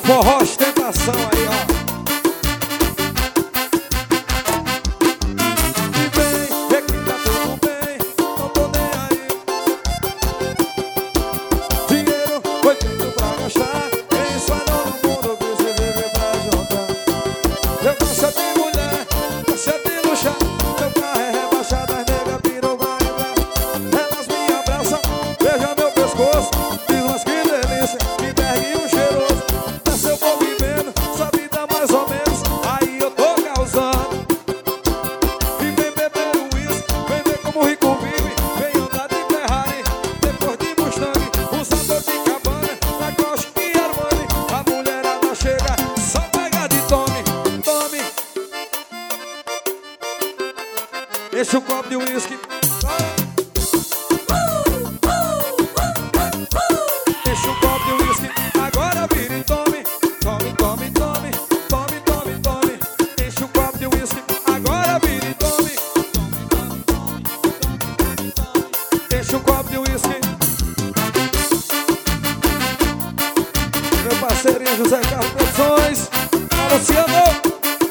forró ostentação aí, ó. E vem, vê que tá tudo bem, não tô nem aí. Dinheiro foi feito pra gastar, quem espalhou no mundo que se vive pra juntar. Eu gosto de mulher, gosto de luxar, meu carro é rebaixado, as negas viram pra entrar. Elas me abraçam, beijam meu pescoço, diz mas que delícia, me berguinho cheiroso. Nessa eu vou vivendo, sua vida mais ou menos, aí eu tô causando. E vem beber o uísque, vem ver como o rico vive, vem andar de Ferrari, depois de Mustang, usador de Cabana, Lacoste e Armani. A mulherada chega, só pega de tome, tome. Enche o copo de uísque. Enche o copo de uísque, agora vira e tome. Tome, tome, tome, tome, tome, tome. Enche o copo de uísque, agora vira e tome. Enche o copo de uísque. Meu parceirinho José Carlos Produções, a Luciano.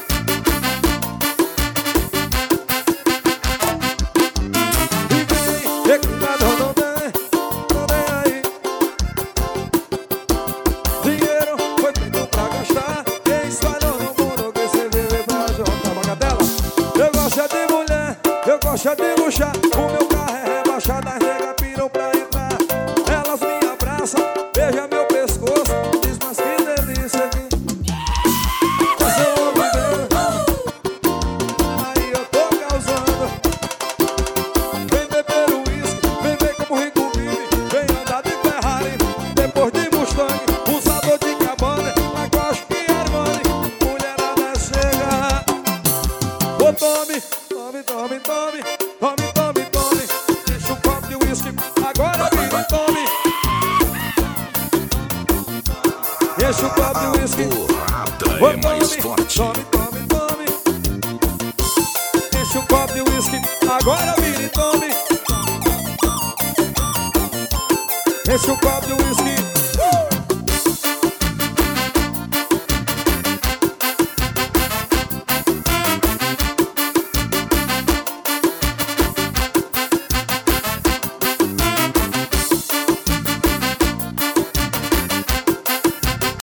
Gosta de luxar, o meu carro é rebaixado, as negas piram pra entrar. Elas me abraçam, beijam meu pescoço, diz mas que delícia aqui. Mas eu vou vivendo, aí eu tô causando. Vem beber o uísque, vem ver como o rico vive, vem andar de Ferrari, depois de Mustang, usador de Cabana, Lacoste e Armani. Mulherada chega, ô tome, tome, tome, tome. Tome, tome, tome, enche um copo de uísque, agora vira e tome. Enche um copo de uísque, é mais forte. Tome, tome, tome. Enche um copo de uísque, agora vira e tome. Enche um copo de uísque.